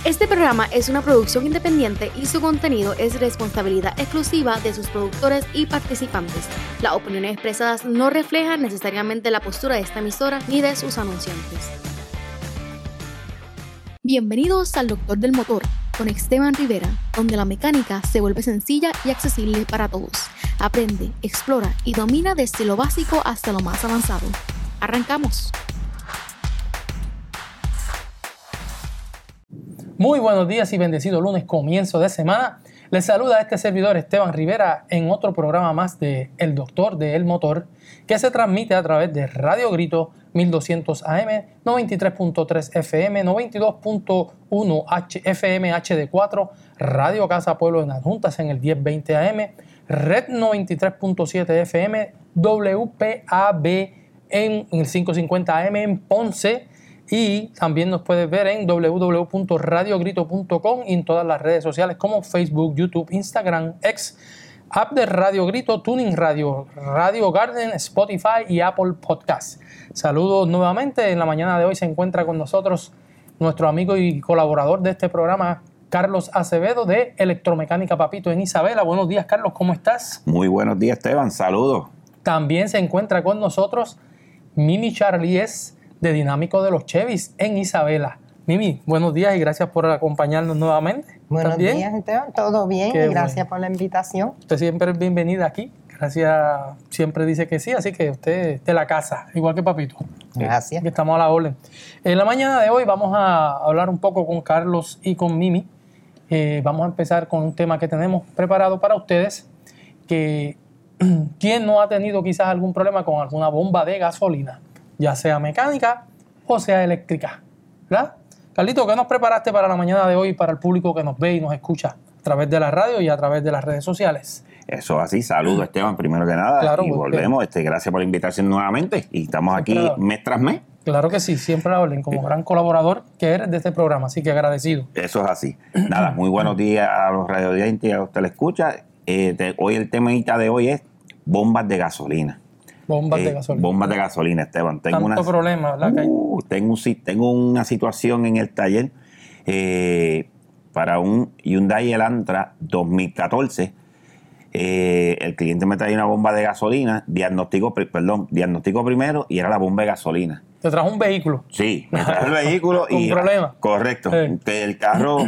Este programa es una producción independiente y su contenido es responsabilidad exclusiva de sus productores y participantes. Las opiniones expresadas no reflejan necesariamente la postura de esta emisora ni de sus anunciantes. Bienvenidos al Doctor del Motor con Esteban Rivera, donde la mecánica se vuelve sencilla y accesible para todos. Aprende, explora y domina desde lo básico hasta lo más avanzado. ¡Arrancamos! Muy buenos días y bendecido lunes, comienzo de semana. Les saluda este servidor Esteban Rivera en otro programa más de El Doctor del Motor, que se transmite a través de Radio Grito 1200 AM, 93.3 FM, 92.1 FM HD4, Radio Casa Pueblo en Adjuntas en el 1020 AM, Red 93.7 FM, WPAB en el 550 AM en Ponce. Y también nos puedes ver en www.radiogrito.com y en todas las redes sociales como Facebook, YouTube, Instagram, X, app de Radio Grito, Tuning Radio, Radio Garden, Spotify y Apple Podcasts. Saludos nuevamente. En la mañana de hoy se encuentra con nosotros nuestro amigo y colaborador de este programa, Carlos Acevedo de Electromecánica Papito en Isabela. Buenos días, Carlos, ¿cómo estás? Muy buenos días, Esteban. Saludos. También se encuentra con nosotros Mimi Charlies de Dinámico de los Chevys en Isabela. Mimi, buenos días y gracias por acompañarnos nuevamente. Buenos días, Esteban. Todo bien. Qué y gracias bueno. por la invitación. Usted siempre es bienvenida aquí. Gracias, siempre dice que sí, así que usted es de la casa, igual que Papito. Gracias. Que estamos a la orden. En la mañana de hoy vamos a hablar un poco con Carlos y con Mimi. Vamos a empezar con un tema que tenemos preparado para ustedes, que ¿quién no ha tenido quizás algún problema con alguna bomba de gasolina? Ya sea mecánica o sea eléctrica, ¿verdad? Carlito, ¿qué nos preparaste para la mañana de hoy para el público que nos ve y nos escucha a través de la radio y a través de las redes sociales? Eso así, saludos, Esteban, primero que nada. Claro, y volvemos, gracias por la invitación nuevamente. Y estamos aquí mes tras mes. Claro que sí, siempre a orden, como gran colaborador que eres de este programa, así que agradecido. Eso es así. Nada, muy buenos días a los radioyentes y a los telescuchas. Hoy el temita de hoy es bombas de gasolina. Bombas de gasolina. Bombas de gasolina, Esteban. Tanto problema, ¿verdad? Tengo una situación en el taller para un Hyundai Elantra 2014. El cliente me traía una bomba de gasolina, diagnosticó primero y era la bomba de gasolina. ¿Te trajo un vehículo? Sí, me trajo el vehículo ¿Con y... problema? Correcto. El carro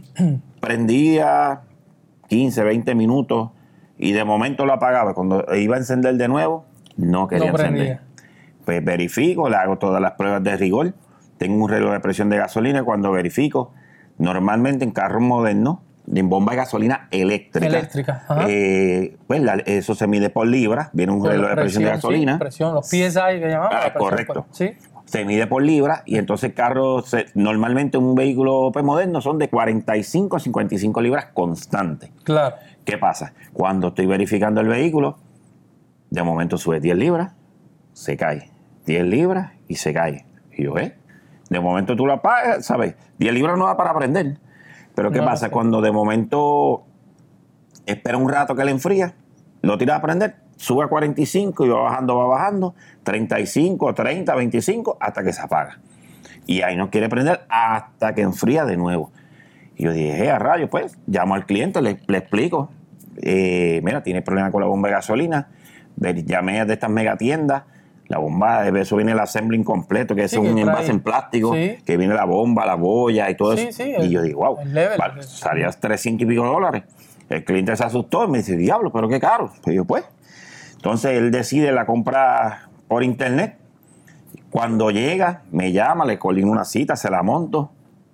prendía 15, 20 minutos y de momento lo apagaba. Cuando iba a encender de nuevo, no quería encender. Pues verifico, le hago todas las pruebas de rigor. Tengo un reloj de presión de gasolina. Cuando verifico, normalmente en carros modernos, en bomba de gasolina eléctrica. Pues eso se mide por libra. Viene un reloj de presión de gasolina. Sí, presión, los PSI que llamamos. Correcto. Pues, ¿sí? Se mide por libra y entonces el carro, normalmente un vehículo moderno son de 45 a 55 libras constantes. Claro. ¿Qué pasa? Cuando estoy verificando el vehículo, de momento sube 10 libras, se cae. 10 libras y se cae. Y yo, de momento tú lo apagas, ¿sabes? 10 libras no da para prender. Pero ¿qué pasa? Cuando de momento espera un rato que le enfría, lo tira a prender, sube a 45 y va bajando, 35, 30, 25, hasta que se apaga. Y ahí no quiere prender hasta que enfría de nuevo. Y yo dije, a rayos, pues, llamo al cliente, le explico. Mira, tiene problema con la bomba de gasolina. Llamé de estas megatiendas. La bomba, eso viene el assembly completo, que es un envase en plástico, que viene la bomba, la boya y todo eso. Y yo digo, wow, vale, salía $300 y pico. El cliente se asustó y me dice, diablo, pero qué caro. Pues yo, pues. Entonces él decide la compra por internet. Cuando llega, me llama, le coordino una cita, se la monto.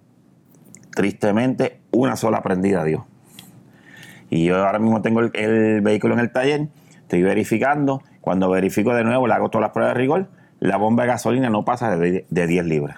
Tristemente, una sola prendida dio. Y yo ahora mismo tengo el vehículo en el taller, estoy verificando. Cuando verifico de nuevo, le hago todas las pruebas de rigor, la bomba de gasolina no pasa de 10 libras.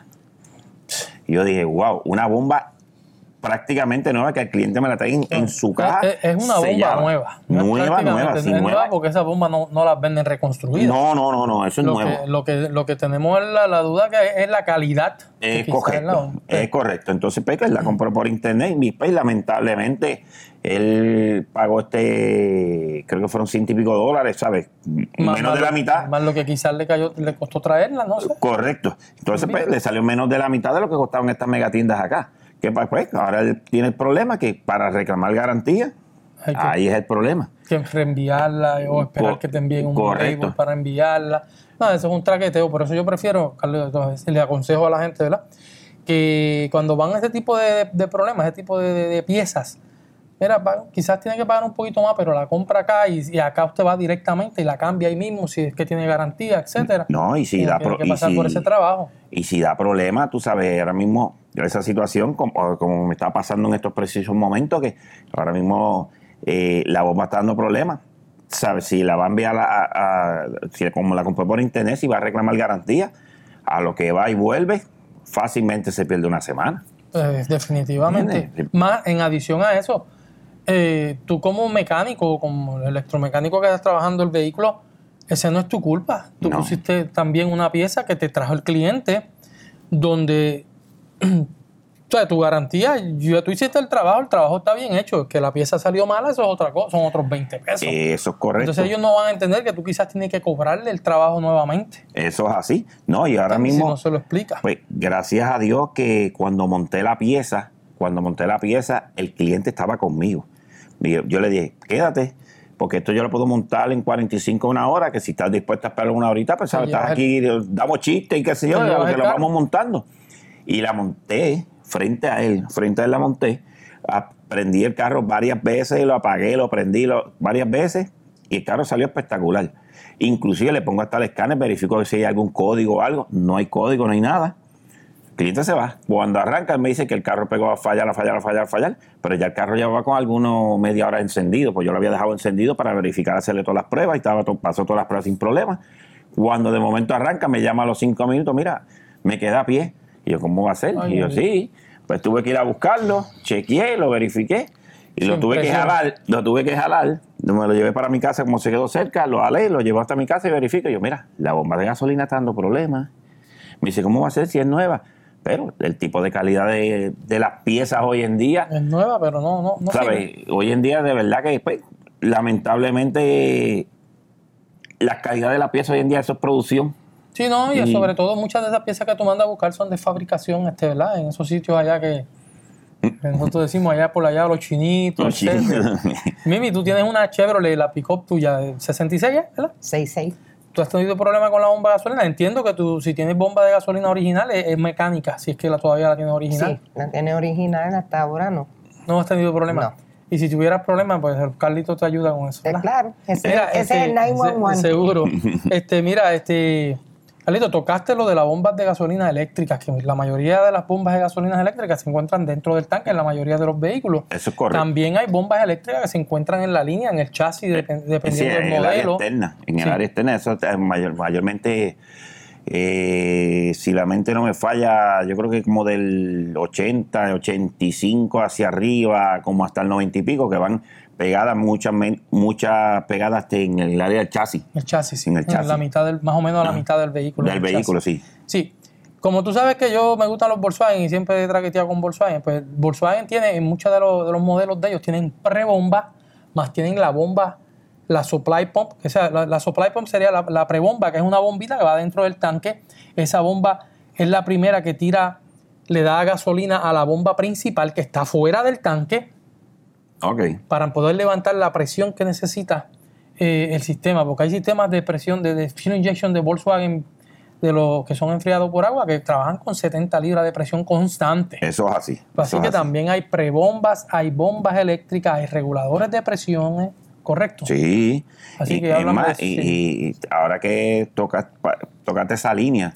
Y yo dije, wow, una bomba prácticamente nueva que el cliente me la trae en su caja. Es una bomba nueva. Nueva porque esas bombas no las venden reconstruidas. No, eso es nuevo. Lo que tenemos es la duda que es la calidad. Es correcto. Entonces, pues, la compró por internet y pues, lamentablemente él pagó creo que fueron $100 y pico, ¿sabes? Menos de la mitad. Más lo que quizás le costó traerla, no sé. Correcto. Entonces, pues, le salió menos de la mitad de lo que costaban estas megatiendas acá. ¿Qué pasa? Pues ahora él tiene el problema que para reclamar garantía, Hay que- ahí es el problema. Que reenviarla o esperar que te envíen un Correcto. label para enviarla. No, eso es un traqueteo. Por eso yo prefiero, Carlos, entonces, le aconsejo a la gente, ¿verdad? Que cuando van a este tipo de problemas, este tipo de piezas, mira, quizás tiene que pagar un poquito más, pero la compra acá y acá usted va directamente y la cambia ahí mismo si es que tiene garantía, etcétera. No, y si No da tiene que y pasar si- por ese trabajo. Y si da problema, tú sabes, ahora mismo, esa situación, como me está pasando en estos precisos momentos, que ahora mismo la bomba está dando problemas. ¿Sabes? Si la va a enviar si como la compró por internet, si va a reclamar garantía, a lo que va y vuelve, fácilmente se pierde una semana. Definitivamente. ¿Entiendes? Más en adición a eso, tú como mecánico, como electromecánico que estás trabajando el vehículo, ese no es tu culpa. Tú No. pusiste también una pieza que te trajo el cliente donde o sea, tu garantía, tú hiciste el trabajo está bien hecho. Que la pieza salió mala, eso es otra cosa, son otros 20 pesos. Eso es correcto. Entonces ellos no van a entender que tú quizás tienes que cobrarle el trabajo nuevamente. Eso es así. No, y ahora Si mismo, no se lo explica. pues gracias a Dios que cuando monté la pieza, el cliente estaba conmigo. Y yo le dije, quédate, porque esto yo lo puedo montar en 45 una hora, que si estás dispuesta a esperar una horita, pues sabes, estás aquí, damos chistes y qué sé yo, te llevas que el lo carro. vamos montando. Y la monté frente a él la monté, prendí el carro varias veces, lo apagué, lo prendí varias veces y el carro salió espectacular. Inclusive le pongo hasta el escáner, verifico si hay algún código o algo, no hay código, no hay nada. El cliente se va. Cuando arranca, él me dice que el carro pegó a fallar, pero ya el carro llevaba con algunos media hora encendido, pues yo lo había dejado encendido para verificar, hacerle todas las pruebas y pasó todas las pruebas sin problema. Cuando de momento arranca, me llama a los 5 minutos, mira, me queda a pie. Y yo, ¿cómo va a ser? Ay, y yo, ay. sí. Pues tuve que ir a buscarlo, chequeé, lo verifiqué y lo Sin tuve que presión. jalar. Me lo llevé para mi casa, como se quedó cerca, lo jalé, lo llevé hasta mi casa y verifico. Y yo, mira, la bomba de gasolina está dando problemas. Me dice, ¿cómo va a ser si es nueva? Pero el tipo de calidad de las piezas hoy en día, Es nueva, pero no ¿sabes? sirve. Hoy en día, de verdad que, pues, lamentablemente, la calidad de la pieza hoy en día, eso es producción. Sí, no, y Y- sobre todo muchas de esas piezas que tú mandas a buscar son de fabricación, ¿verdad? En esos sitios allá que nosotros decimos allá por allá, los chinitos, Los etcétera. Mimi, tú tienes una Chevrolet, la pick-up tuya, de 66, ¿verdad? 6-6. ¿Tú has tenido problemas con la bomba de gasolina? Entiendo que tú, si tienes bomba de gasolina original, es mecánica, si es que todavía la tienes original. Sí, la tiene original, hasta ahora no. No has tenido problemas. No. Y si tuvieras problemas, pues el Carlito te ayuda con eso, ¿verdad? Claro, ese Mira, es el 911. Seguro. Mira, Carlito, tocaste lo de las bombas de gasolina eléctricas, que la mayoría de las bombas de gasolina eléctricas se encuentran dentro del tanque en la mayoría de los vehículos. Eso es correcto. También hay bombas eléctricas que se encuentran en la línea, en el chasis, Sí, dependiendo en del el área modelo. externa. En el Sí. área externa, eso es mayormente, si la mente no me falla, yo creo que como del 80, 85 hacia arriba, como hasta el 90 y pico, que van pegadas, muchas pegadas en el área del chasis. El chasis, sí. En el chasis. La mitad más o menos a la mitad del vehículo. Del el vehículo, chasis. sí. Sí. Como tú sabes que yo me gustan los Volkswagen y siempre he traqueteado con Volkswagen, pues Volkswagen tiene, en muchos de los modelos de ellos, tienen prebomba, más tienen la bomba, la supply pump. O sea, la supply pump sería la prebomba, que es una bombita que va dentro del tanque. Esa bomba es la primera que le da gasolina a la bomba principal que está fuera del tanque Ok. para poder levantar la presión que necesita el sistema, porque hay sistemas de presión de fuel injection de Volkswagen de los que son enfriados por agua que trabajan con 70 libras de presión constante. Eso es así. Así eso que es así. también hay prebombas, hay bombas eléctricas, hay reguladores de presión, ¿correcto? Sí. Así y, que es háblame más, de eso, y ahora que tocaste esa línea,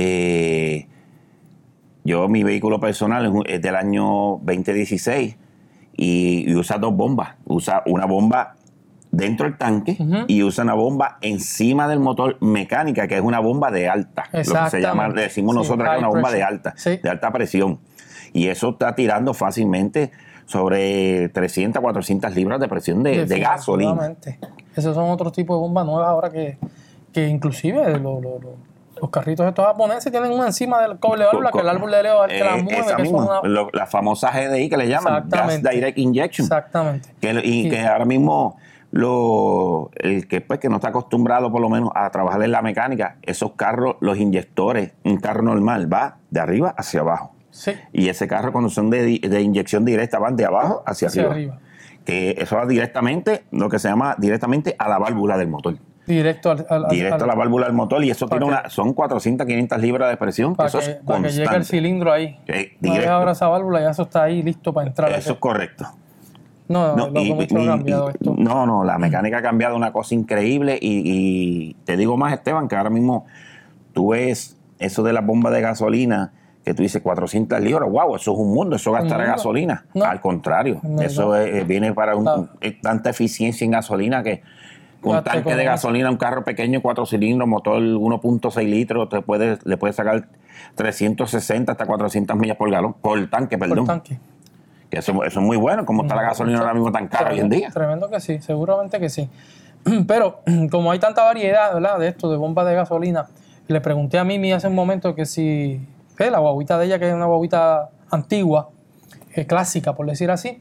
mi vehículo personal es del año 2016 y usa dos bombas. Usa una bomba dentro del tanque Ujú. y usa una bomba encima del motor mecánica, que es una bomba de alta. Lo que se llama, Exactamente. decimos Sí, nosotros, que es high una bomba de pressure. alta, Sí. de alta presión. Y eso está tirando fácilmente sobre 300, 400 libras de presión de gasolina. Definitivamente. Esos son otros tipos de bombas nuevas ahora que inclusive los carritos estos japoneses tienen una encima del cable de válvula que el árbol de Leo es el que la mueve, esa que son misma, una... la famosa GDI que le llaman, Gas Exactamente. Direct Injection. Exactamente. Sí. Que ahora mismo el que pues que no está acostumbrado por lo menos a trabajar en la mecánica, esos carros, los inyectores, un carro normal va de arriba hacia abajo. Sí. Y ese carro, cuando son de inyección directa, van de abajo hacia arriba. Que eso va directamente, lo que se llama directamente a la válvula del motor. Directo a la válvula del motor, y eso tiene son 400, 500 libras de presión, que eso es para que llegue el cilindro ahí. Una vez abra esa válvula, ya eso está ahí listo para entrar. Eso es correcto. No, ha cambiado esto. No, la mecánica ha cambiado, una cosa increíble, y te digo más, Esteban, que ahora mismo tú ves eso de las bombas de gasolina, que tú dices 400 libras, wow, eso es un mundo, eso gastará gasolina. No. Al contrario, eso viene para tanta eficiencia en gasolina que un tanque de gasolina, un carro pequeño, 4 cilindros, motor 1.6 litros, le puedes sacar 360 hasta 400 millas por galón, por tanque. Que eso es muy bueno, como está la gasolina ahora mismo tan cara hoy en día. Tremendo que sí, seguramente que sí. Pero como hay tanta variedad, ¿verdad?, de esto, de bombas de gasolina, le pregunté a Mimi hace un momento que si la guaguita de ella, que es una guaguita antigua, clásica, por decir así,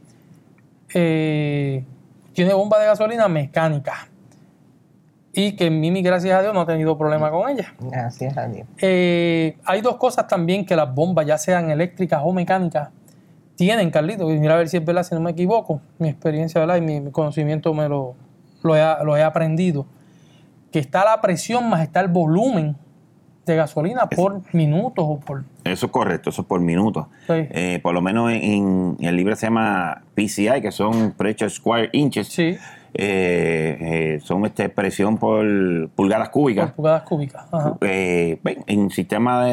tiene bomba de gasolina mecánica. Y que Mimi, gracias a Dios, no ha tenido problema con ella. Gracias a Dios. Hay dos cosas también que las bombas, ya sean eléctricas o mecánicas, tienen, Carlito. Y mira a ver si es verdad, si no me equivoco. Mi experiencia, ¿verdad?, y mi conocimiento lo he aprendido. Que está la presión más está el volumen de gasolina por minutos o por... Eso es correcto, eso es por minutos. Sí. Por lo menos en el libro se llama PCI, que son Pressure Square Inches. Sí. Son presión por pulgadas cúbicas. Por pulgadas cúbicas. Ajá. En sistema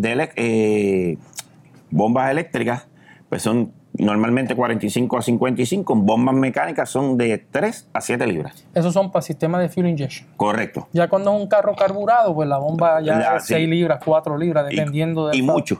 de bombas eléctricas, pues son normalmente 45 a 55. Bombas mecánicas son de 3 a 7 libras. Esos son para sistemas de fuel injection. Correcto. Ya cuando es un carro carburado, pues la bomba ya es 6 libras, 4 libras, dependiendo de... Y mucho.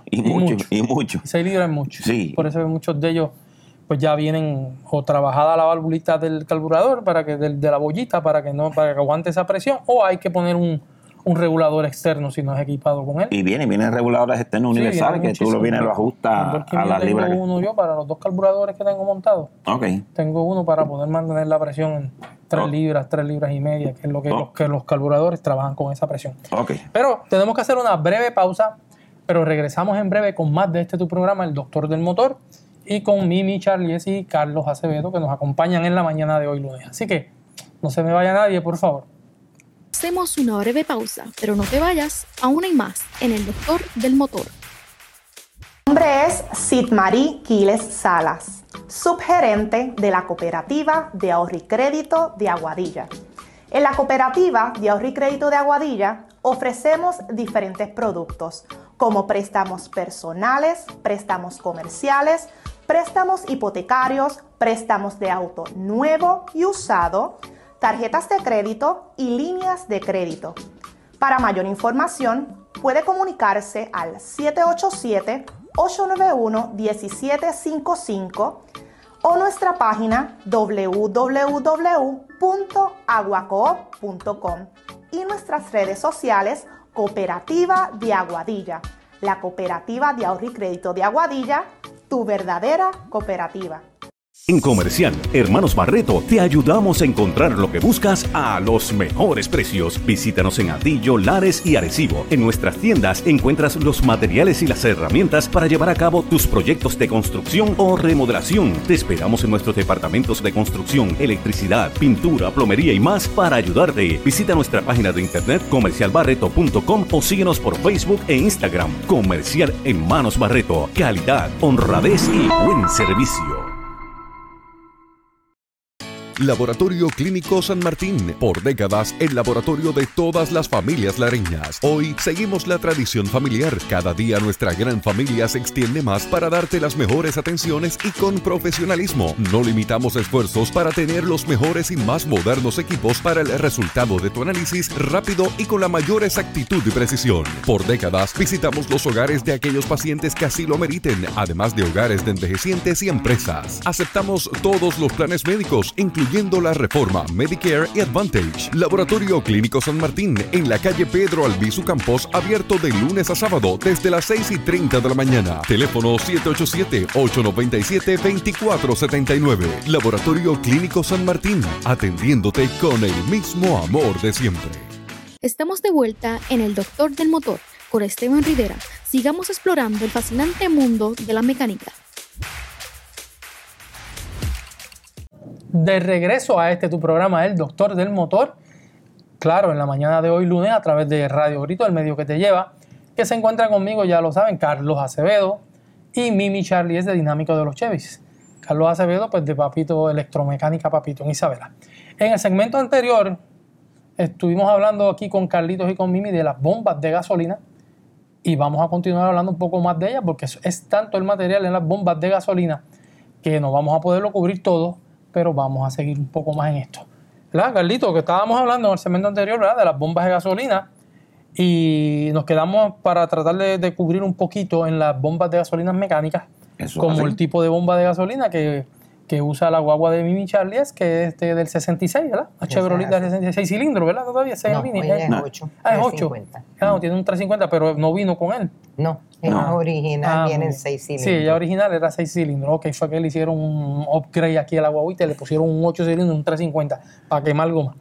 6 libras es mucho. Sí. Por eso muchos de ellos pues ya vienen o trabajada la valvulita del carburador para que de la bollita para que aguante esa presión, o hay que poner un regulador externo si no es equipado con él. Y vienen reguladores externos universales que tú lo ajustas a las libras. Tengo uno yo para los 2 carburadores que tengo montados. Okay. Tengo uno para poder mantener la presión en 3 libras y media, que es lo que los carburadores trabajan con esa presión. Okay. Pero tenemos que hacer una breve pausa, pero regresamos en breve con más de tu programa, El Doctor del Motor, y con Mimi, Charlies y Carlos Acevedo, que nos acompañan en la mañana de hoy lunes. Así que no se me vaya nadie, por favor. Hacemos una breve pausa, pero no te vayas, aún hay más en El Doctor del Motor. Mi nombre es Sidmarí Quiles Salas, subgerente de la Cooperativa de Ahorro y Crédito de Aguadilla. En la Cooperativa de Ahorro y Crédito de Aguadilla ofrecemos diferentes productos como préstamos personales, préstamos comerciales, préstamos hipotecarios, préstamos de auto nuevo y usado, tarjetas de crédito y líneas de crédito. Para mayor información, puede comunicarse al 787-891-1755 o nuestra página www.aguacoop.com y nuestras redes sociales Cooperativa de Aguadilla, la Cooperativa de Ahorro y Crédito de Aguadilla, tu verdadera cooperativa. En Comercial Hermanos Barreto te ayudamos a encontrar lo que buscas a los mejores precios. Visítanos en Atillo, Lares y Arecibo. En nuestras tiendas encuentras los materiales y las herramientas para llevar a cabo tus proyectos de construcción o remodelación. Te esperamos en nuestros departamentos de construcción, electricidad, pintura, plomería y más para ayudarte. Visita nuestra página de internet comercialbarreto.com o síguenos por Facebook e Instagram. Comercial Hermanos Barreto. Calidad, honradez y buen servicio. Laboratorio Clínico San Martín, por décadas el laboratorio de todas las familias lareñas. Hoy seguimos la tradición familiar. Cada día nuestra gran familia se extiende más para darte las mejores atenciones y con profesionalismo. No limitamos esfuerzos para tener los mejores y más modernos equipos para el resultado de tu análisis rápido y con la mayor exactitud y precisión. Por décadas visitamos los hogares de aquellos pacientes que así lo meriten, además de hogares de envejecientes y empresas. Aceptamos todos los planes médicos, incluyendo la reforma Medicare y Advantage. Laboratorio Clínico San Martín, en la calle Pedro Albizu Campos, abierto de lunes a sábado desde las 6:30 de la mañana. Teléfono 787-897-2479. Laboratorio Clínico San Martín, atendiéndote con el mismo amor de siempre. Estamos de vuelta en El Doctor del Motor con Esteban Rivera. Sigamos explorando el fascinante mundo de la mecánica. De regreso a tu programa, El Doctor del Motor. Claro, en la mañana de hoy lunes, a través de Radio Grito, el medio que te lleva, que se encuentra conmigo, ya lo saben, Carlos Acevedo y Mimi Charlie es de Dinámico de los Chevys. Carlos Acevedo, pues de Papito Electromecánica Papito en Isabela. En el segmento anterior, estuvimos hablando aquí con Carlitos y con Mimi de las bombas de gasolina y vamos a continuar hablando un poco más de ellas porque es tanto el material en las bombas de gasolina que no vamos a poderlo cubrir todo, pero vamos a seguir un poco más en esto. ¿Verdad, Carlitos? Que estábamos hablando en el segmento anterior, ¿verdad?, de las bombas de gasolina y nos quedamos para tratar de cubrir un poquito en las bombas de gasolina mecánicas, como el tipo de bomba de gasolina que usa la guagua de Mimi Charlie, que es del 66, ¿verdad? La Chevrolet del 66 cilindros, ¿verdad? Todavía es línea. Es 8. Ah, es 8. No, tiene un 350, pero no vino con él. No, es original, viene en 6 cilindros. Sí, ella original era 6 cilindros. Ok, fue que le hicieron un upgrade aquí a la guaguita y le pusieron un 8 cilindros, un 350, para quemar goma.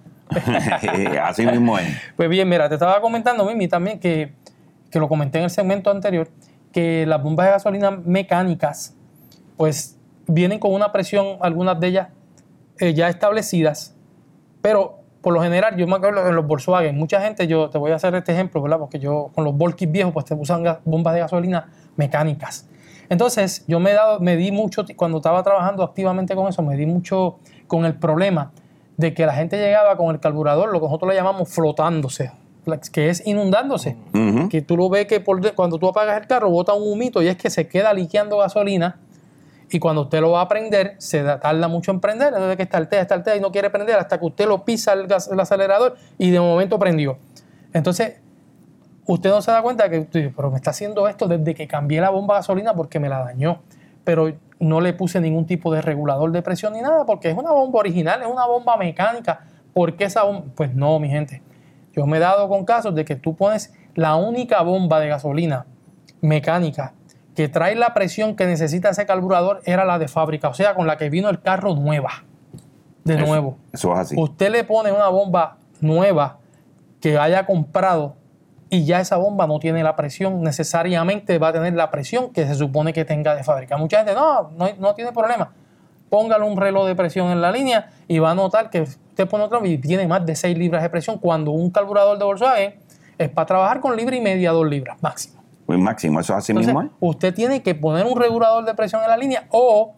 Así mismo es. Pues bien, mira, te estaba comentando, Mimi, también que lo comenté en el segmento anterior, que las bombas de gasolina mecánicas, pues vienen con una presión, algunas de ellas ya establecidas, pero por lo general, yo me acuerdo en los Volkswagen, mucha gente, yo te voy a hacer este ejemplo, ¿verdad? Porque yo con los Volkis viejos, pues te usan bombas de gasolina mecánicas. Entonces, yo me di mucho, cuando estaba trabajando activamente con eso, me di mucho con el problema de que la gente llegaba con el carburador, lo que nosotros le llamamos flotándose, que es inundándose. Uh-huh. Que tú lo ves que cuando tú apagas el carro, bota un humito y es que se queda liqueando gasolina. Y cuando usted lo va a prender, se tarda mucho en prender, entonces que estartea y no quiere prender hasta que usted lo pisa el acelerador y de momento prendió. Entonces, usted no se da cuenta que, pero me está haciendo esto desde que cambié la bomba de gasolina porque me la dañó. Pero no le puse ningún tipo de regulador de presión ni nada porque es una bomba original, es una bomba mecánica. ¿Por qué esa bomba? Pues no, mi gente. Yo me he dado con casos de que tú pones la única bomba de gasolina mecánica que trae la presión que necesita ese carburador era la de fábrica, o sea, con la que vino el carro nueva, nuevo. Eso es así. Usted le pone una bomba nueva que haya comprado y ya esa bomba no tiene la presión, necesariamente va a tener la presión que se supone que tenga de fábrica. Mucha gente, no tiene problema. Póngale un reloj de presión en la línea y va a notar que usted pone otro y tiene más de 6 libras de presión cuando un carburador de Volkswagen es para trabajar con 1,5 libras, 2 libras máximo. Pues máximo, eso es así. Entonces, mismo, ¿eh? Usted tiene que poner un regulador de presión en la línea o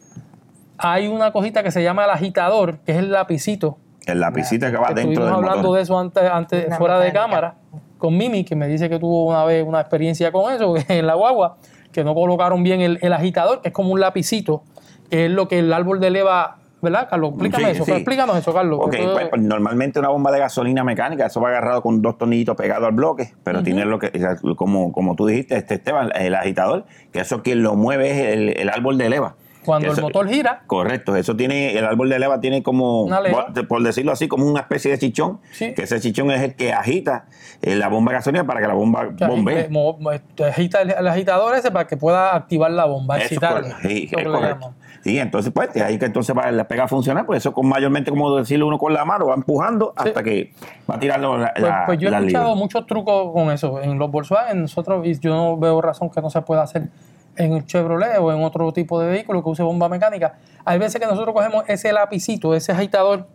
hay una cosita que se llama el agitador, que es el lapicito. El lapicito que va dentro del motor. Estuvimos hablando de eso antes fuera de cámara con Mimi, que me dice que tuvo una vez una experiencia con eso en la guagua, que no colocaron bien el agitador, que es como un lapicito, que es lo que el árbol de leva, ¿verdad, Carlos? Explícame eso. Sí. Explícanos eso, Carlos. Ok, pues normalmente una bomba de gasolina mecánica, eso va agarrado con 2 tornillitos pegados al bloque, pero tiene lo que, como tú dijiste, Esteban, el agitador, que eso quien lo mueve es el árbol de leva. Cuando el motor gira. Correcto, eso tiene, el árbol de leva tiene como, por decirlo así, como una especie de chichón, que ese chichón es el que agita la bomba de gasolina para que la bomba bombee. Agita el agitador ese para que pueda activar la bomba, excitarla. Sí, es correcto. Sí, entonces pues ahí que entonces la pega a funcionar, pues eso mayormente, como decirlo uno con la mano, va empujando hasta que va a tirar pues yo he escuchado muchos trucos con eso. En los Volkswagen nosotros, y yo no veo razón que no se pueda hacer en el Chevrolet o en otro tipo de vehículo que use bomba mecánica. Hay veces que nosotros cogemos ese lapicito, ese agitador,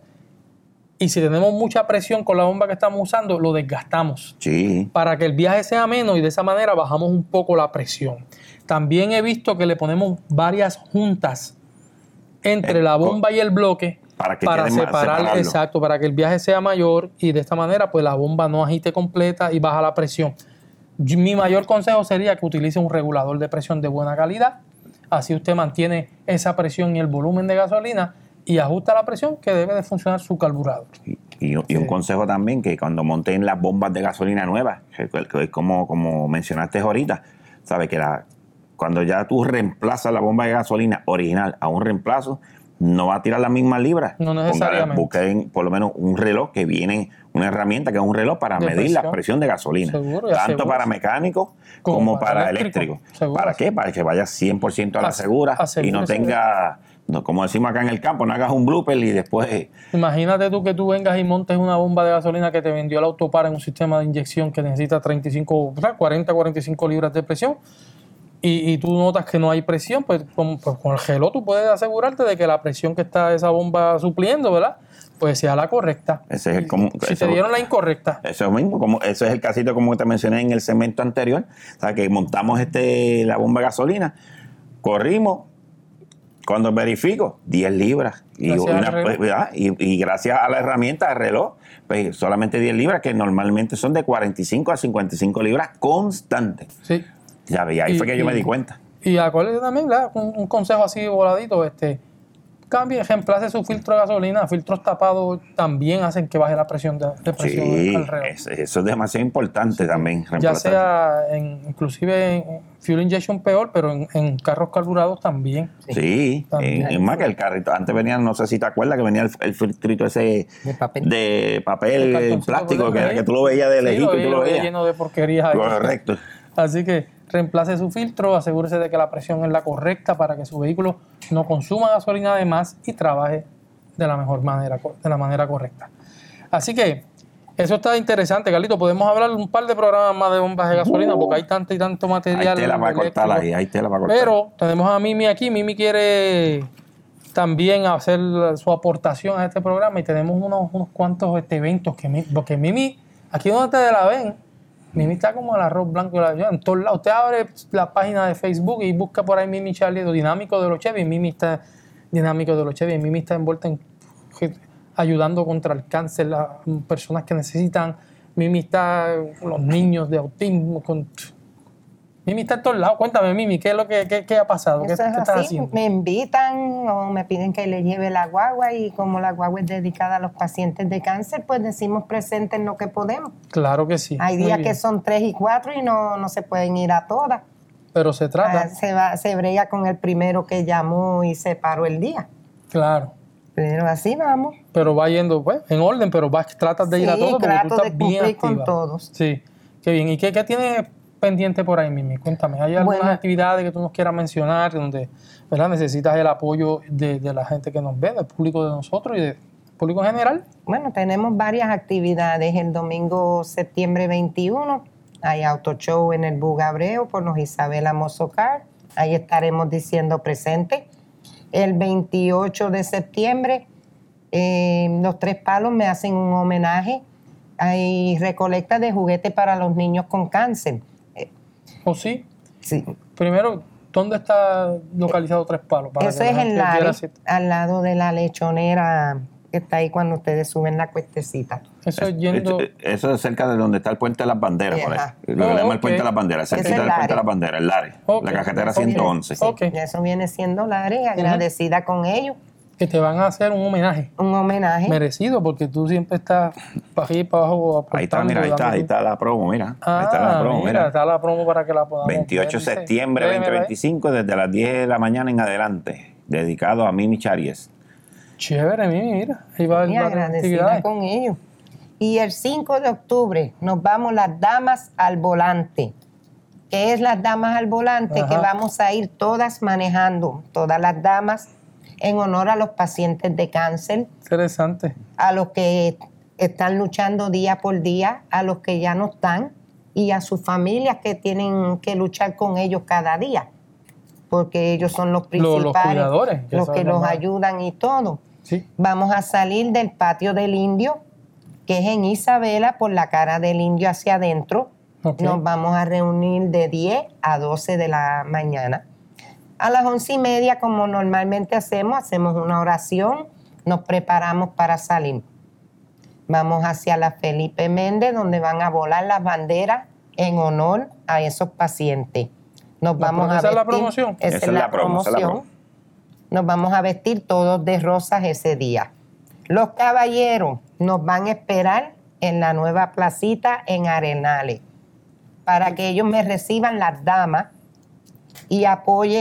y si tenemos mucha presión con la bomba que estamos usando, lo desgastamos. Sí. Para que el viaje sea menos y de esa manera bajamos un poco la presión. También he visto que le ponemos varias juntas entre la bomba y el bloque para separar, exacto, para que el viaje sea mayor y de esta manera pues la bomba no agite completa y baja la presión. Mi mayor consejo sería que utilice un regulador de presión de buena calidad. Así usted mantiene esa presión y el volumen de gasolina y ajusta la presión que debe de funcionar su carburador. Y un consejo también, que cuando monten las bombas de gasolina nuevas, que como mencionaste ahorita, sabes que cuando ya tú reemplazas la bomba de gasolina original a un reemplazo, no va a tirar las mismas libras. No necesariamente. Busquen por lo menos un reloj que viene, una herramienta que es un reloj para De medir presión. la presión de gasolina. Seguro, tanto para mecánicos como para eléctrico. eléctricos. Seguro. ¿Para qué? Para que vaya 100% a la segura y no tenga, como decimos acá en el campo, no hagas un blooper y después... Imagínate tú que tú vengas y montes una bomba de gasolina que te vendió el Autopar en un sistema de inyección que necesita 45 libras de presión. Y tú notas que no hay presión, pues con el reloj tú puedes asegurarte de que la presión que está esa bomba supliendo, ¿verdad? Pues sea la correcta. Ese es si te dieron la incorrecta. Eso mismo, eso es el casito como te mencioné en el segmento anterior. O sea, que montamos la bomba de gasolina, corrimos, cuando verifico, 10 libras. Y gracias a la herramienta de reloj, pues solamente 10 libras, que normalmente son de 45 a 55 libras constantes. Sí. Ya veía, ahí fue que yo me di cuenta. Y acuérdate también, ¿verdad? Un consejo así voladito, cambie, reemplace su filtro de gasolina. Filtros tapados también hacen que baje la presión de presión al reloj. Eso es demasiado importante también. Ya sea inclusive en fuel injection peor, pero en carros carburados también. Sí, también. Es más que el carrito. Antes venía, no sé si te acuerdas, que venía el filtrito ese de papel plástico, que tú lo veías de lejito y tú lo veías. Lleno de porquerías. Correcto. Así que reemplace su filtro, asegúrese de que la presión es la correcta para que su vehículo no consuma gasolina de más y trabaje de la mejor manera, de la manera correcta. Así que eso está interesante, Carlito. Podemos hablar un par de programas más de bombas de gasolina porque hay tanto y tanto material. Hay tela para cortar ahí, hay tela para cortar. Pero tenemos a Mimi aquí. Mimi quiere también hacer su aportación a este programa y tenemos unos cuantos eventos porque Mimi, aquí donde te la ven, Mimi está como el arroz blanco de la visión. En todos lados. Usted abre la página de Facebook y busca por ahí Mimi Charlie, Dinámico de los Chevy. Mimi está Dinámico de los Chevy. Mimi está envuelta en ayudando contra el cáncer a personas que necesitan. Mimi está con los niños de autismo. Mimi está en todos lados. Cuéntame, Mimi, ¿qué es lo qué ha pasado? ¿Qué estás haciendo? Me invitan o me piden que le lleve la guagua y como la guagua es dedicada a los pacientes de cáncer, pues decimos presente en lo que podemos. Claro que sí. Hay días que son 3 y 4 y no se pueden ir a todas. Pero se trata. Se brega con el primero que llamó y se paró el día. Claro. Pero así vamos. Pero va yendo pues, en orden, pero tratas de ir a todos porque tú estás bien activa. Con todos. Sí, qué bien. ¿Y qué tienes pendiente por ahí, Mimi? Cuéntame. ¿Hay algunas actividades que tú nos quieras mencionar donde, ¿verdad?, necesitas el apoyo de la gente que nos ve, del público de nosotros y del público en general? Bueno, tenemos varias actividades. El domingo septiembre 21 hay auto show en el Bugabreo por los Isabela Mozocar. Ahí estaremos diciendo presente. El 28 de septiembre, los Tres Palos me hacen un homenaje. Hay recolecta de juguetes para los niños con cáncer. ¿Oh, sí? Sí. Primero, ¿dónde está localizado Tres Palos? Eso es en Lares, al lado de la lechonera que está ahí cuando ustedes suben la cuestecita. Eso es yendo... Eso es cerca de donde está el Puente de las Banderas, por ahí. Lo que llama el Puente de las Banderas, cerquita del Puente de las Banderas, el Lares, la carretera 111. Sí, eso viene siendo Lares, agradecida con ellos. Que te van a hacer un homenaje. Un homenaje. Merecido, porque tú siempre estás para arriba y para abajo aportando. Ahí está, mira, ahí está la promo, mira. Ahí está la promo, mira. Está la promo para que la podamos 28 de septiembre 2025, desde las 10 de la mañana en adelante, dedicado a Mimi Charies. Chévere, Mimi, mira. Ahí va y agradecida con ellos. Y el 5 de octubre nos vamos las damas al volante. ¿Qué es las damas al volante? Ajá. Que vamos a ir todas manejando, todas las damas, en honor a los pacientes de cáncer. Interesante. A los que están luchando día por día, a los que ya no están y a sus familias que tienen que luchar con ellos cada día, porque ellos son los principales, los cuidadores, los que los ayudan y todo. Sí. Vamos a salir del patio del Indio, que es en Isabela, por la cara del Indio hacia adentro. Okay. Nos vamos a reunir de 10 a 12 de la mañana. A las 11:30, como normalmente hacemos una oración, nos preparamos para salir. Vamos hacia la Felipe Méndez, donde van a volar las banderas en honor a esos pacientes. Nos vamos a vestir. ¿Esa es la promoción? Esa es la promoción. Nos vamos a vestir todos de rosas ese día. Los caballeros nos van a esperar en la nueva placita en Arenales para que ellos me reciban las damas y apoyen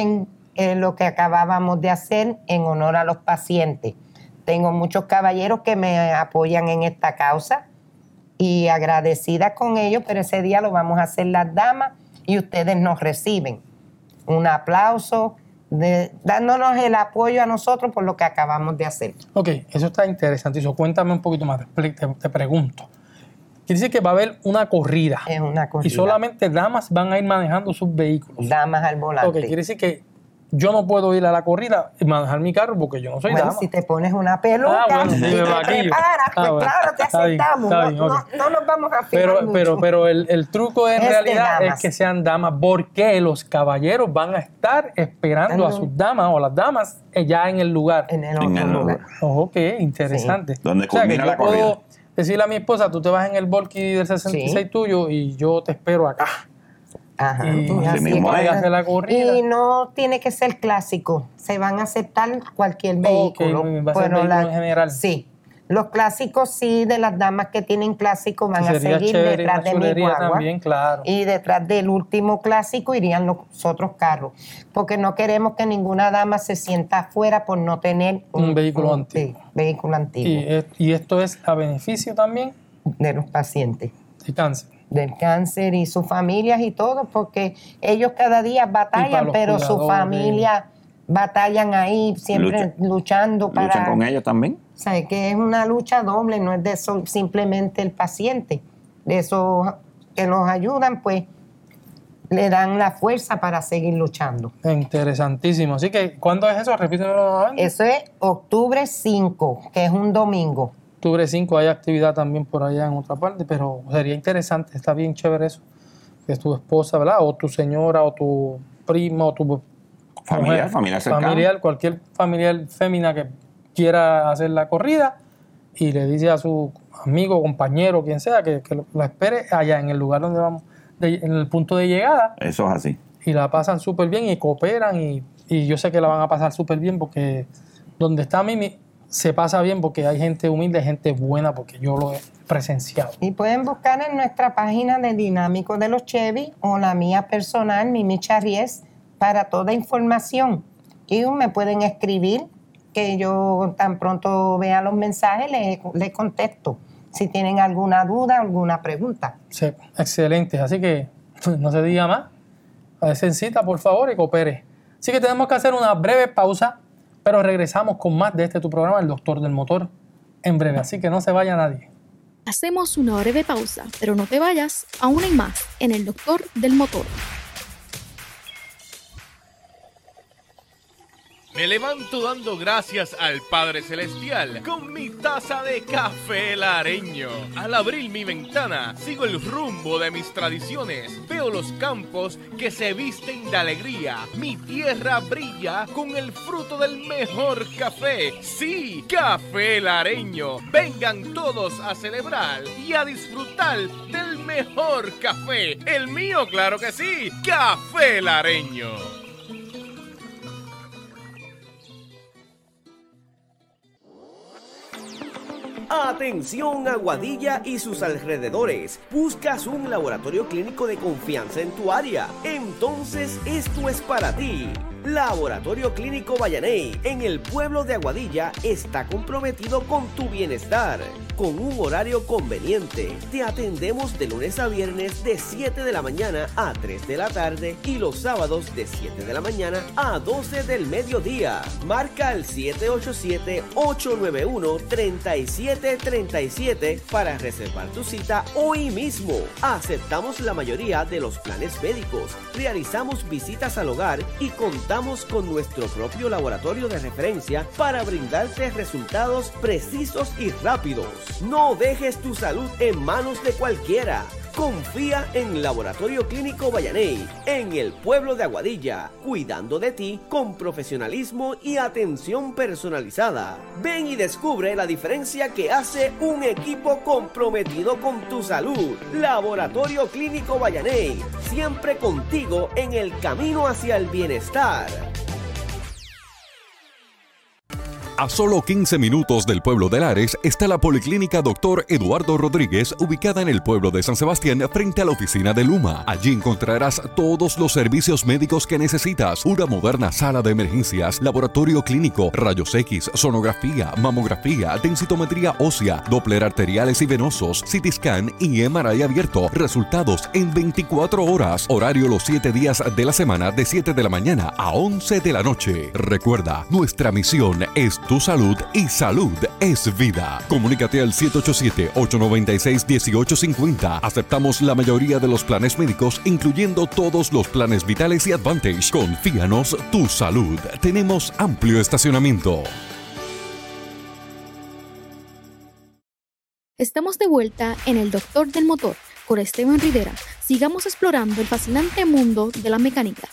lo que acabábamos de hacer en honor a los pacientes. Tengo muchos caballeros que me apoyan en esta causa y agradecida con ellos, pero ese día lo vamos a hacer las damas y ustedes nos reciben. Un aplauso, dándonos el apoyo a nosotros por lo que acabamos de hacer. Ok, eso está interesantísimo. Cuéntame un poquito más, te pregunto. Quiere decir que va a haber una corrida. Es una corrida. Y solamente damas van a ir manejando sus vehículos. Damas al volante. Ok, quiere decir que yo no puedo ir a la corrida y manejar mi carro porque yo no soy dama. Si te pones una peluca y te preparas, pues claro, te aceptamos. Bien, no nos vamos a fijar mucho. Pero el truco en realidad es que sean damas, porque los caballeros van a estar esperando a sus damas o las damas ya en el lugar. En el otro lugar. Ojo, que interesante. Sí. Donde culmina la corrida. Puedo decirle a mi esposa, tú te vas en el Volky del 66 tuyo y yo te espero acá. Ajá. Y así mismo la corrida. Y no tiene que ser clásico, se van a aceptar cualquier vehículo. Va a ser vehículo en general. Sí, los clásicos sí, de las damas que tienen clásico van a seguir detrás de mi guagua. También, claro. Y detrás del último clásico irían los otros carros, porque no queremos que ninguna dama se sienta afuera por no tener un vehículo antiguo. Sí, vehículo antiguo. Y esto es a beneficio también de los pacientes. De cáncer. Del cáncer y sus familias y todo, porque ellos cada día batallan, pero su familia batallan ahí, siempre luchando para... ¿Luchan con ellos también? O sea, que es una lucha doble, no es de eso simplemente el paciente. De esos que los ayudan, pues, le dan la fuerza para seguir luchando. Interesantísimo. Así que, ¿cuándo es eso? Repítemelo nuevamente. Eso es octubre 5, que es un domingo. Octubre 5 hay actividad también por allá en otra parte, pero sería interesante, está bien chévere eso, que tu esposa, ¿verdad? O tu señora, o tu prima, o tu familiar cercano. Familiar, cualquier familiar fémina que quiera hacer la corrida y le dice a su amigo, compañero, quien sea, que la espere allá en el lugar donde vamos, en el punto de llegada. Eso es así. Y la pasan súper bien y cooperan y yo sé que la van a pasar súper bien porque donde está Mimi se pasa bien porque hay gente humilde, gente buena, porque yo lo he presenciado. Y pueden buscar en nuestra página de Dinámico de los Chevy o la mía personal, Mimi Charries, para toda información. Y me pueden escribir, que yo tan pronto vea los mensajes, les contesto si tienen alguna duda, alguna pregunta. Sí, excelente. Así que no se diga más. Hacen cita, por favor, y coopere. Así que tenemos que hacer una breve pausa, pero regresamos con más de tu programa, El Doctor del Motor, en breve. Así que no se vaya nadie. Hacemos una breve pausa, pero no te vayas, aún hay más en El Doctor del Motor. Me levanto dando gracias al Padre Celestial con mi taza de café lareño. Al abrir mi ventana, sigo el rumbo de mis tradiciones. Veo los campos que se visten de alegría. Mi tierra brilla con el fruto del mejor café. Sí, café lareño. Vengan todos a celebrar y a disfrutar del mejor café. El mío, claro que sí, café lareño. Atención Aguadilla y sus alrededores. ¿Buscas un laboratorio clínico de confianza en tu área? Entonces esto es para ti. Laboratorio Clínico Vallaney en el pueblo de Aguadilla está comprometido con tu bienestar. Con un horario conveniente, te atendemos de lunes a viernes de 7 de la mañana a 3 de la tarde y los sábados de 7 de la mañana a 12 del mediodía. Marca el 787-891-3737 para reservar tu cita hoy mismo. Aceptamos la mayoría de los planes médicos, realizamos visitas al hogar y contamos con nuestro propio laboratorio de referencia para brindarte resultados precisos y rápidos. No dejes tu salud en manos de cualquiera. Confía en Laboratorio Clínico Vallaney, en el pueblo de Aguadilla, cuidando de ti con profesionalismo y atención personalizada. Ven y descubre la diferencia que hace un equipo comprometido con tu salud. Laboratorio Clínico Vallaney, siempre contigo en el camino hacia el bienestar. A solo 15 minutos del pueblo de Lares está la Policlínica Dr. Eduardo Rodríguez, ubicada en el pueblo de San Sebastián, frente a la oficina de Luma. Allí encontrarás todos los servicios médicos que necesitas: una moderna sala de emergencias, laboratorio clínico, rayos X, sonografía, mamografía, densitometría ósea, Doppler arteriales y venosos, CT scan y MRI abierto. Resultados en 24 horas. Horario los 7 días de la semana, de 7 de la mañana a 11 de la noche. Recuerda, nuestra misión es tu salud y salud es vida. Comunícate al 787-896-1850. Aceptamos la mayoría de los planes médicos, incluyendo todos los planes vitales y Advantage. Confíanos tu salud. Tenemos amplio estacionamiento. Estamos de vuelta en El Doctor del Motor con Esteban Rivera. Sigamos explorando el fascinante mundo de la mecánica.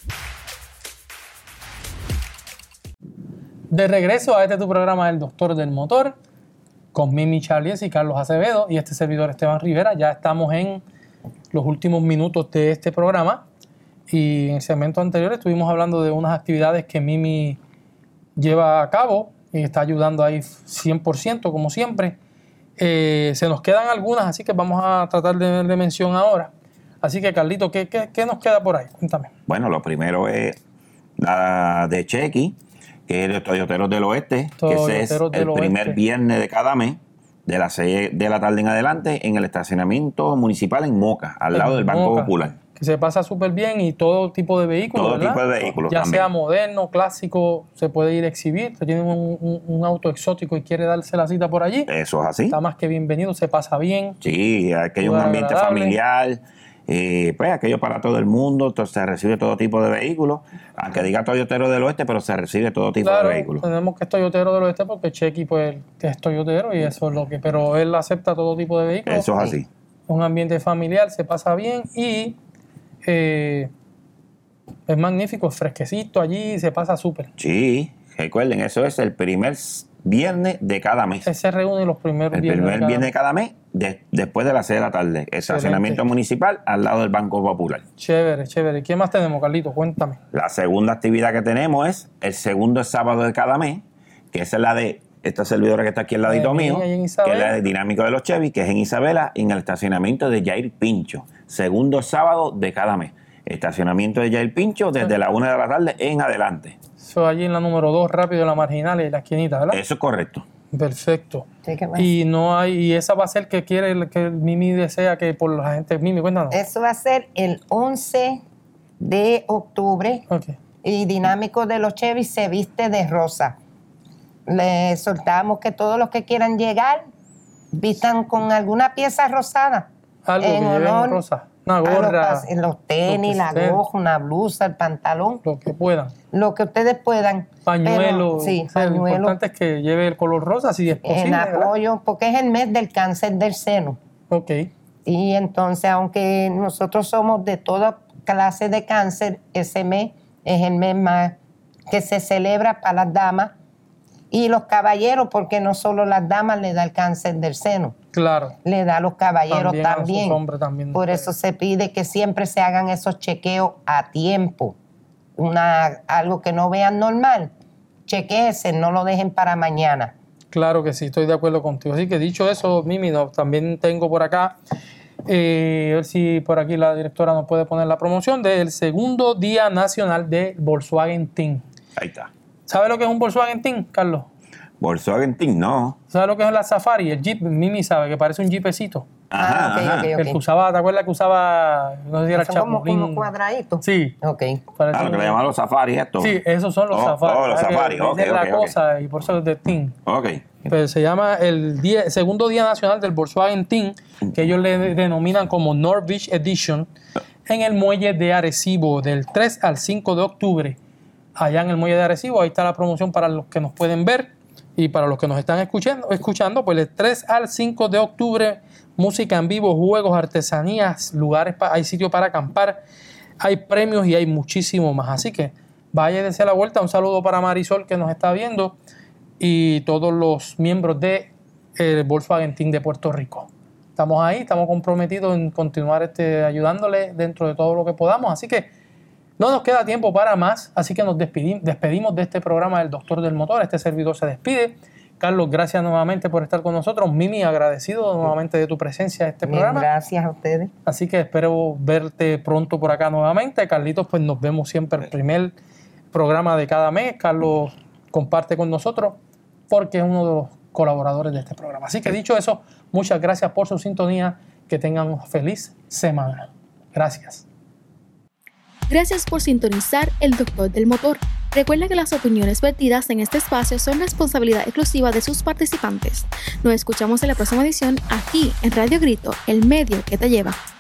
De regreso a tu programa El Doctor del Motor, con Mimi Charlies y Carlos Acevedo y este servidor Esteban Rivera. Ya estamos en los últimos minutos de este programa y en el segmento anterior estuvimos hablando de unas actividades que Mimi lleva a cabo y está ayudando ahí 100% como siempre. Se nos quedan algunas, así que vamos a tratar de mención ahora. Así que, Carlito, ¿qué nos queda por ahí? Cuéntame. Bueno, lo primero es la de Chequi, que es el Toyoteros del Oeste, que ese es el primer viernes de cada mes, de las 6 de la tarde en adelante, en el estacionamiento municipal en Moca, al lado del Banco Popular. Que se pasa súper bien y todo tipo de vehículos, Todo ¿verdad? tipo de vehículos ya también. sea moderno, clásico, se puede ir a exhibir. Si tiene un auto exótico y quiere darse la cita por allí, Eso es así. está más que bienvenido, se pasa bien. Sí, aquí hay un Lugar ambiente agradable. familiar, pues aquello para todo el mundo, entonces se recibe todo tipo de vehículos, aunque diga Toyotero del Oeste, pero se recibe todo tipo Claro, de vehículos. tenemos que es Toyotero del Oeste porque Chequi pues es Toyotero y eso es lo que, pero él acepta todo tipo de vehículos. Eso es así. Un ambiente familiar, se pasa bien y es magnífico, es fresquecito allí, se pasa súper. Sí, recuerden, eso es el primer viernes de cada mes. Se reúnen los primeros El viernes. primer viernes de cada mes, después de las 6 de la tarde. Estacionamiento municipal al lado del Banco Popular. Chévere, chévere. ¿Qué más tenemos, Carlito? Cuéntame. La segunda actividad que tenemos es el segundo sábado de cada mes, que esa es la de esta servidora que está aquí al ladito mío, ahí en que Isabela. es la de Dinámico de los Chevy, que es en Isabela, en el estacionamiento de Jair Pincho. Segundo sábado de cada mes. Estacionamiento de Jair Pincho desde la 1 de la tarde en adelante. Eso allí en la número 2, rápido, en la marginal y en la esquinita, ¿verdad? Eso es correcto. Perfecto. Sí, ¿qué más? Y no hay, y esa va a ser que quiere, que Mimi desea que por la gente. Mimi, cuéntanos. Eso va a ser el 11 de octubre Ok. y Dinámico de los Chevy se viste de rosa. Le soltamos que todos los que quieran llegar vistan con alguna pieza rosada. Algo que lleven rosa. Una gorra. Los tenis, lo la que sea. gorra, una blusa, el pantalón. Lo que puedan. Lo que ustedes puedan. Pañuelo. Pero, sí, O sea, Lo pañuelo. importante es que lleve el color rosa si es posible. En ¿verdad? apoyo, porque es el mes del cáncer del seno. Ok. Y entonces, aunque nosotros somos de toda clase de cáncer, ese mes es el mes más que se celebra para las damas y los caballeros, porque no solo las damas le da el cáncer del seno, Claro. le da a los caballeros También a también. sus hombres también. Por eso se pide que siempre se hagan esos chequeos a tiempo. Algo que no vean normal, chequéese, no lo dejen para mañana. Claro que sí, estoy de acuerdo contigo. Así que dicho eso, Mimi, también tengo por acá, a ver si por aquí la directora nos puede poner la promoción del segundo Día Nacional de Volkswagen Team. Ahí está. ¿Sabe lo que es un Volkswagen Team, Carlos? Volkswagen Team, no. ¿Sabe lo que es la Safari? El Jeep, Mimi sabe, que parece un jeepecito. Ajá, ok, ajá. ok, El que usaba, ¿te acuerdas que usaba, no sé si era Son como Chapulín? cuadraditos. Sí. Ok. parece Ah, lo que un- le llaman los safaris, esto. Sí, esos son los Oh, Safari. oh, los ¿sabes? Safari, Que ok, esa es la ok, ok. cosa y por eso es de Team. Ok. Pues se llama el segundo Día Nacional del Volkswagen Team, que ellos le denominan como North Beach Edition, en el muelle de Arecibo del 3 al 5 de octubre. Allá en el muelle de Arecibo, ahí está la promoción para los que nos pueden ver y para los que nos están escuchando, pues el 3 al 5 de octubre, música en vivo, juegos, artesanías, lugares, hay sitio para acampar, hay premios y hay muchísimo más. Así que vaya y dése la vuelta. Un saludo para Marisol que nos está viendo y todos los miembros de Volkswagen Team de Puerto Rico. Estamos ahí, estamos comprometidos en continuar ayudándole dentro de todo lo que podamos. Así que No nos queda tiempo para más, así que nos despedimos de este programa del Doctor del Motor. Este servidor se despide. Carlos, gracias nuevamente por estar con nosotros. Mimi, agradecido nuevamente de tu presencia en este programa. Gracias a ustedes. Así que espero verte pronto por acá nuevamente. Carlitos, pues nos vemos siempre el primer programa de cada mes. Carlos comparte con nosotros porque es uno de los colaboradores de este programa. Así que dicho eso, muchas gracias por su sintonía. Que tengan una feliz semana. Gracias. Gracias por sintonizar El Doctor del Motor. Recuerda que las opiniones vertidas en este espacio son responsabilidad exclusiva de sus participantes. Nos escuchamos en la próxima edición aquí en Radio Grito, el medio que te lleva.